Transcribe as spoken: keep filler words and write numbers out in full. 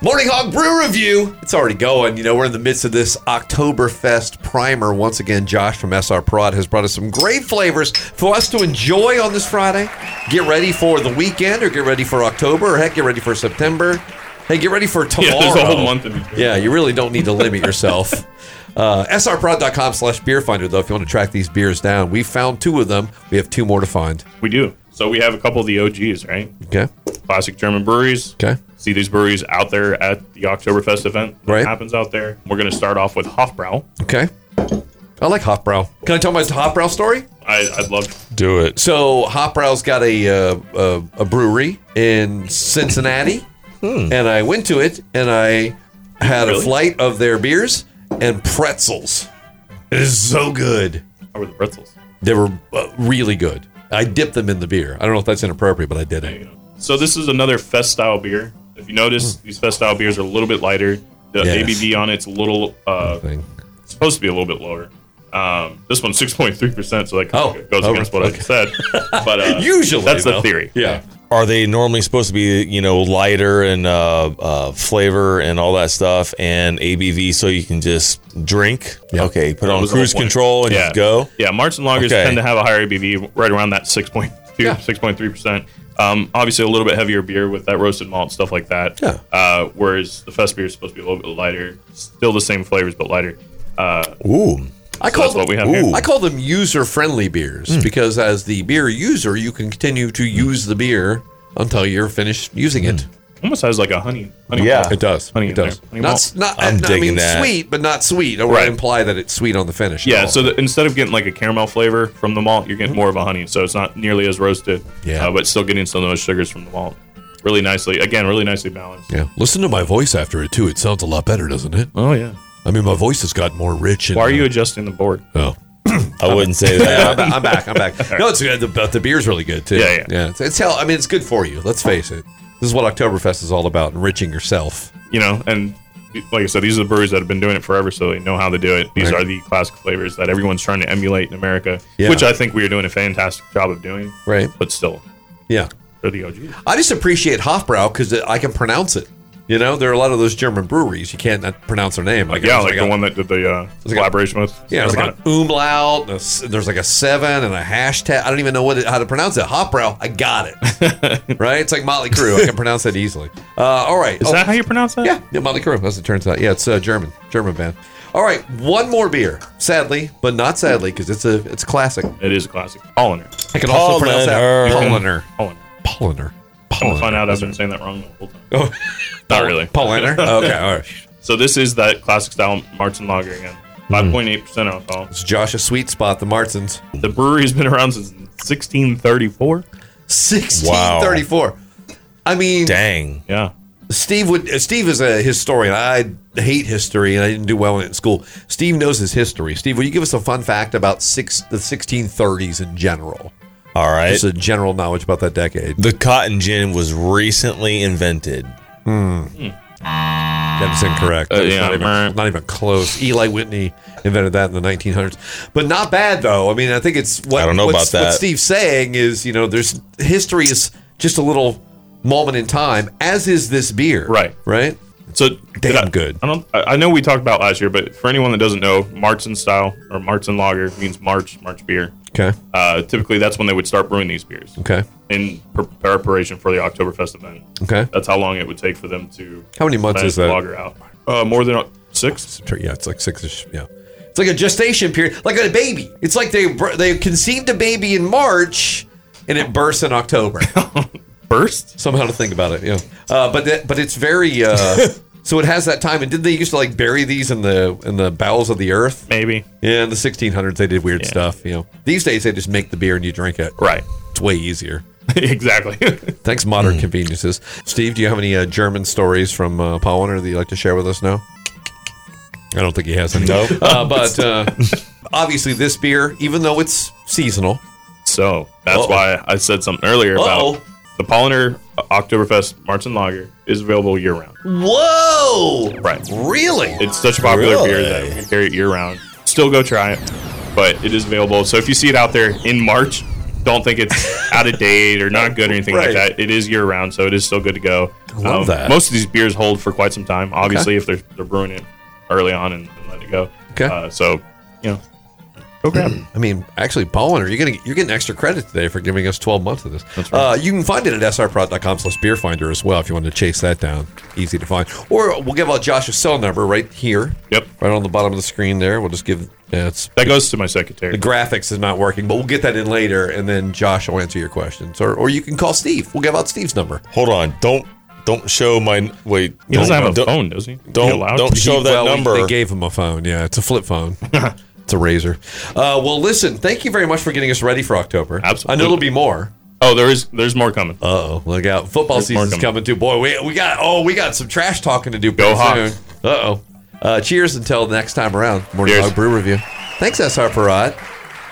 Morning Hog Brew Review. It's already going. You know, we're in the midst of this Oktoberfest primer. Once again, Josh from S R Prod has brought us some great flavors for us to enjoy on this Friday. Get ready for the weekend, or get ready for October, or heck, get ready for September. Hey, get ready for tomorrow. Yeah, there's a whole month in between. Yeah, you really don't need to limit yourself. Uh, srprod.com slash beer finder, though, if you want to track these beers down. We found two of them. We have two more to find. We do. So we have a couple of the O Gs, right? Okay. Classic German breweries. Okay. See these breweries out there at the Oktoberfest event that Right. happens out there. We're going to start off with Hofbrau. Okay. I like Hofbrau. Can I tell my Hofbrau story? I, I'd love to. Do it. So Hofbrau's got a, uh, a a brewery in Cincinnati, Hmm. and I went to it, and I had Really? a flight of their beers and pretzels. It is so good. How were the pretzels? They were uh, really good. I dipped them in the beer. I don't know if that's inappropriate, but I did it. So this is another fest style beer. If you notice, these fest style beers are a little bit lighter. The Yes. A B V on it's a little uh, Thing. it's supposed to be a little bit lower. Um, this one's six point three percent, so that kind Oh. of goes Oh, against what okay. I said. But uh, Usually, that's though. the theory. Yeah. Are they normally supposed to be, you know, lighter and uh, uh, flavor and all that stuff, and A B V so you can just drink? Yeah. Okay, put That on was the whole cruise point. control and yeah. just go. Yeah, Martin Lagers Okay. tend to have a higher A B V, right around that six point two, Yeah. six point three percent. Um, obviously, a little bit heavier beer with that roasted malt, stuff like that. Yeah. Uh, whereas the fest beer is supposed to be a little bit lighter. Still the same flavors, but lighter. Uh, Ooh. I so call that's them, what we have Ooh. here. I call them user-friendly beers because as the beer user, you can continue to use the beer until you're finished using it. Almost has like a honey. honey Yeah. malt. It does. Honey it in does. there. Honey Not, malt. s- not, I'm not- I digging mean, that. sweet, but not sweet. I would Right. imply that it's sweet on the finish. at Yeah, all. so the, instead of getting like a caramel flavor from the malt, you're getting more of a honey. So it's not nearly as roasted, Yeah. uh, but still getting some of those sugars from the malt. Really nicely. Again, really nicely balanced. yeah. Listen to my voice after it too. It sounds a lot better, doesn't it? Oh, yeah. I mean, my voice has gotten more rich. And, Why are you adjusting the board? Oh. I wouldn't say Yeah, I'm, that. back, I'm back. I'm back. No, it's good. The, but the beer's really good too. Yeah, yeah. yeah. It's, it's hell. I mean, it's good for you. Let's face it. This is what Oktoberfest is all about: enriching yourself. You know, and like I said, these are the breweries that have been doing it forever, so they know how to do it. These Right. are the classic flavors that everyone's trying to emulate in America, Yeah. which I think we are doing a fantastic job of doing. Right. But still, Yeah. they're the O Gs. I just appreciate Hofbrau because I can pronounce it. You know, there are a lot of those German breweries you can't not pronounce their name. Like Yeah, there's like the a- one that did the uh, like a- collaboration with. Yeah, there's like Kind an umlaut. And a s- there's like a seven and a hashtag. I don't even know what it, how to pronounce it. Hofbrau. I got it. Right? It's like Motley Crue. I can pronounce that easily. Uh, all right. Is Oh, that how you pronounce that? Yeah, yeah, Motley Crue, as it turns out. Yeah, it's uh, German, German band. All right, one more beer. Sadly, but not sadly, because it's a it's a classic. It is a classic. Polliner. I can also pronounce that Polliner. Polliner. Polliner. Polliner. I'm going to find out Polliner. I've been saying that wrong the whole time. Oh, Not really. Polliner. Okay, all right. So this is that classic style Martin Lager again. five point eight percent alcohol. It's Josh's sweet spot, the Martins. The brewery's been around since sixteen thirty-four. sixteen thirty-four. I mean, Dang. Yeah. Steve would. uh, Steve is a historian. I hate history, and I didn't do well in it in school. Steve knows his history. Steve, will you give us a fun fact about six the sixteen thirties in general? All right. Just a general knowledge about that decade. The cotton gin was recently invented. That is incorrect. Uh, It's yeah. not, even, not even close. Eli Whitney invented that in the nineteen hundreds. But not bad, though. I mean, I think it's what, I don't know what's- about that. what Steve's saying is, you know, there's history is just a little moment in time, as is this beer. Right. Right? So Damn I, good. I don't. I I know we talked about last year, but for anyone that doesn't know, Martin style or Martin Lager means March March beer. Okay. Uh, typically, that's when they would start brewing these beers Okay. in pre- preparation for the Oktoberfest event. Okay. That's how long it would take for them to. How many months manage is the that? Lager out? Uh, more than uh, six. Yeah, it's like six-ish. Yeah. It's like a gestation period, like a baby. It's like they they conceived a baby in March, and it bursts in October. Burst. Somehow to think about it, yeah. Uh, but that, but it's very. Uh, so it has that time. And didn't they used to like bury these in the in the bowels of the earth? Maybe. Yeah, in the sixteen hundreds they did weird Yeah. stuff. You know, these days they just make the beer and you drink it. Right. It's way easier. Exactly. Thanks, modern conveniences. Steve, do you have any uh, German stories from uh, Polliner that you'd like to share with us now? I don't think he has any. Nope. Uh, but uh, obviously, this beer, even though it's seasonal, So that's Uh-oh. why I said something earlier Uh-oh. about the Polliner Oktoberfest Martin Lager is available year round. whoa, Right. really? It's such a popular Really? beer that you can carry it year round. Still go try it, but it is available. So if you see it out there in March, don't think it's out of date or not good or anything Right. like that. It is year round, so it is still good to go. I love that. Most of these beers hold for quite some time. Obviously, if they're they're brewing it early on and, and let it go. Okay. Uh, so you know, go grab it. I mean, actually, Ballwinner, you're getting you're getting extra credit today for giving us twelve months of this. That's right. Uh, you can find it at s r prod dot com slash beer finder as well if you want to chase that down. Easy to find. Or we'll give out Josh's cell number right here. Yep. Right on the bottom of the screen there. We'll just give yeah, it's That goes to my secretary. the graphics is not working, but we'll get that in later, and then Josh will answer your questions. Or or you can call Steve. We'll give out Steve's number. Hold on. Don't don't show my wait. He doesn't have a don't, phone, does he? Is he Don't allowed don't to? show He- that well, we- number. They gave him a phone. Yeah, it's a flip phone. It's a razor. Uh, well, listen, thank you very much for getting us ready for October. Absolutely. I know there'll be more. Oh, there is. There's more coming. Uh oh, look out! Football There's more season's coming. coming too. Boy, we we got oh we got some trash talking to do. Go pretty Hawks. soon. Uh oh. Uh, cheers until next time around. Morning Cheers. Dog Brew Review. Thanks, S R Parrot.